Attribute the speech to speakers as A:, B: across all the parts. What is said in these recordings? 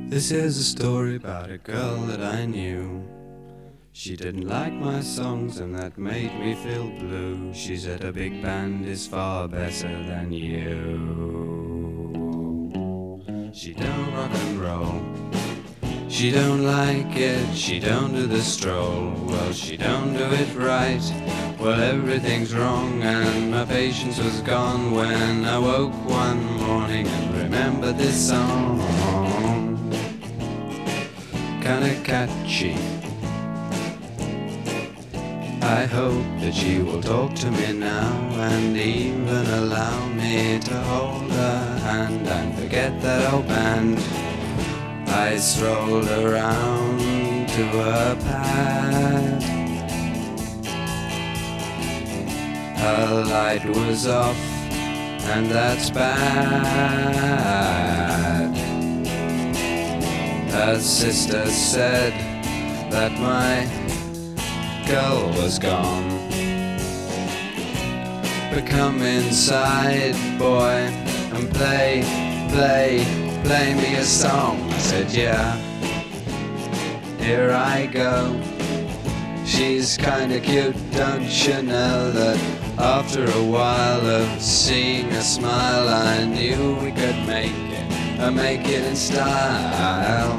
A: This is a story about a girl that I knew. She didn't like my songs and that made me feel blue. She said a big band is far better than you. She don't rock and roll, she don't like it, she don't do the stroll. Well, she don't do it right, well everything's wrong. And my patience was gone when I woke one morning and remembered this song. Kinda catchy. I hope that she will talk to me now and even allow me to hold her hand and forget that old band. I strolled around to her pad. Her light was off and that's bad. Her sister said that my girl was gone. But come inside, boy, and play me a song. I said, yeah, here I go. She's kinda cute, don't you know that after a while of seeing a smile I knew we could make it, and make it in style.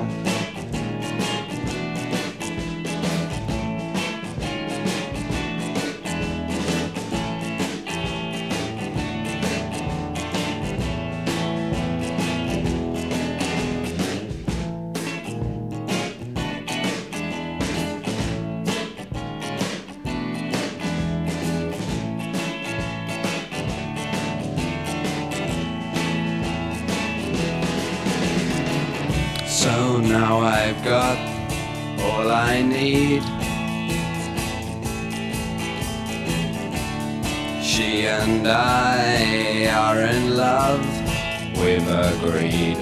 A: So now I've got all I need. She and I are in love, we've agreed.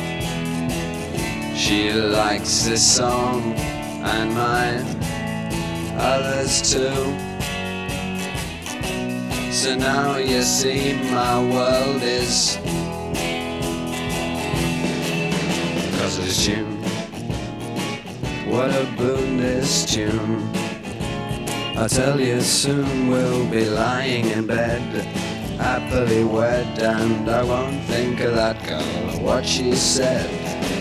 A: She likes this song and mine, others too. So now you see my world is because of this tune. What a boon this tune. I'll tell you soon we'll be lying in bed, happily wed, and I won't think of that girl or what she said.